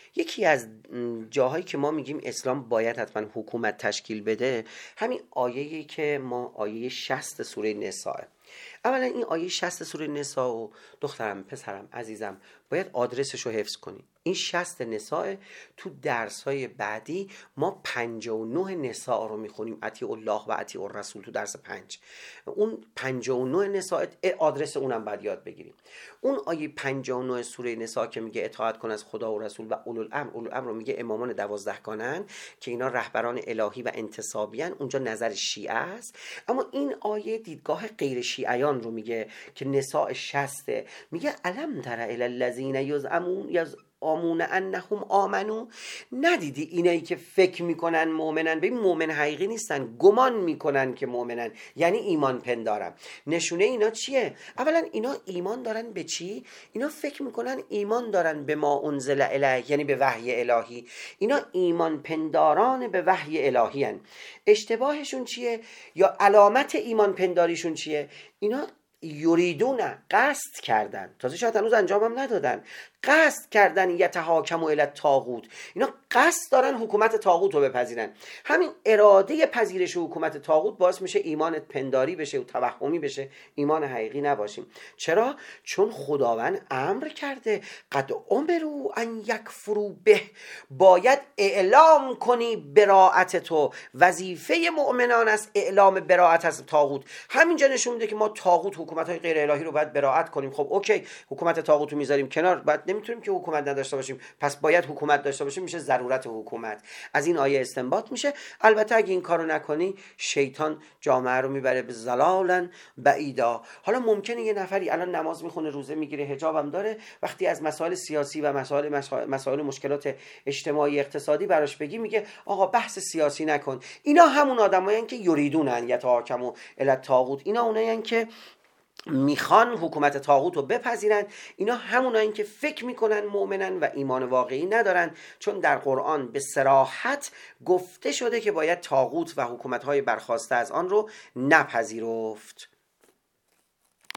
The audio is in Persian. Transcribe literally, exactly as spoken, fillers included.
یکی از جاهایی که ما میگیم اسلام باید حتما حکومت تشکیل بده همین آیه‌ای که ما آیه شصت سوره نساء. اولا این آیه شصت سوره نساء و دخترم پسرم عزیزم باید آدرسش رو حفظ کنی. این شصت نساء تو درس‌های بعدی ما پنجاه و نه نساء رو میخونیم، اطیع الله و اطیع الرسول تو درس پنج. اون پنجاه و نه نساء آدرس اونم باید یاد بگیریم. اون آیه پنجاه و نه سوره نساء که میگه اطاعت کن از خدا و رسول و اولو الامر، اولو الامر رو میگه امامان دوازدهگانن که اینا رهبران الهی و انتصابیان، اونجا نظر شیعه است. اما این آیه دیدگاه غیر شیعیان رو میگه که نساء شصت میگه الم تر الی الذین یزعمون یز آمون انهم آمنو، ندیدی اینایی که فکر میکنن مؤمنن؟ به مؤمن حقیقی نیستن، گمان میکنن که مؤمنن، یعنی ایمان پندارم. نشونه اینا چیه؟ اولا اینا ایمان دارن به چی؟ اینا فکر میکنن ایمان دارن به ما انزل الیه، یعنی به وحی الهی. اینا ایمان پنداران به وحی الهی هن. اشتباهشون چیه؟ یا علامت ایمان پنداریشون چیه؟ اینا یریدون، قصد کردن، تازه شاید هنوز انجام هم ندادن، قصد کردن یتحاکموا الی الطاغوت، اینا قصد دارن حکومت طاغوت رو بپذیرن. همین اراده پذیرش حکومت طاغوت باعث میشه ایمان پنداری بشه و توهمی بشه، ایمان حقیقی نباشیم. چرا؟ چون خداوند امر کرده قد امروا ان یکفروا به، باید اعلام کنی براءت تو. وظیفه مؤمنان است اعلام براءت از طاغوت. همینجا نشون میده که ما طاغوت، حکومت‌های غیر الهی رو باید براءت کنیم. خب اوکی، حکومت طاغوت رو میذاریم کنار، بعد نمیتونیم که حکومت نداشته باشیم، پس باید حکومت داشته باشیم، میشه ضرورت حکومت. از این آیه استنباط میشه. البته اگه این کارو نکنی شیطان جامعه رو میبره به ضلالا بعیدا. حالا ممکنه یه نفری الان نماز میخونه، روزه میگیره، حجابم داره، وقتی از مسائل سیاسی و مسائل مسائل مشکلات اجتماعی اقتصادی براش بگی میگه آقا بحث سیاسی نکن. اینا همون آدمایین که یریدونن یتحاکموا الی الطاغوت، اینا اونایین که میخوان حکومت طاغوت رو بپذیرن. اینا همونایین که فکر میکنن مؤمنن و ایمان واقعی ندارن، چون در قرآن به صراحت گفته شده که باید طاغوت و حکومت‌های برخواسته از آن رو نپذیرفت.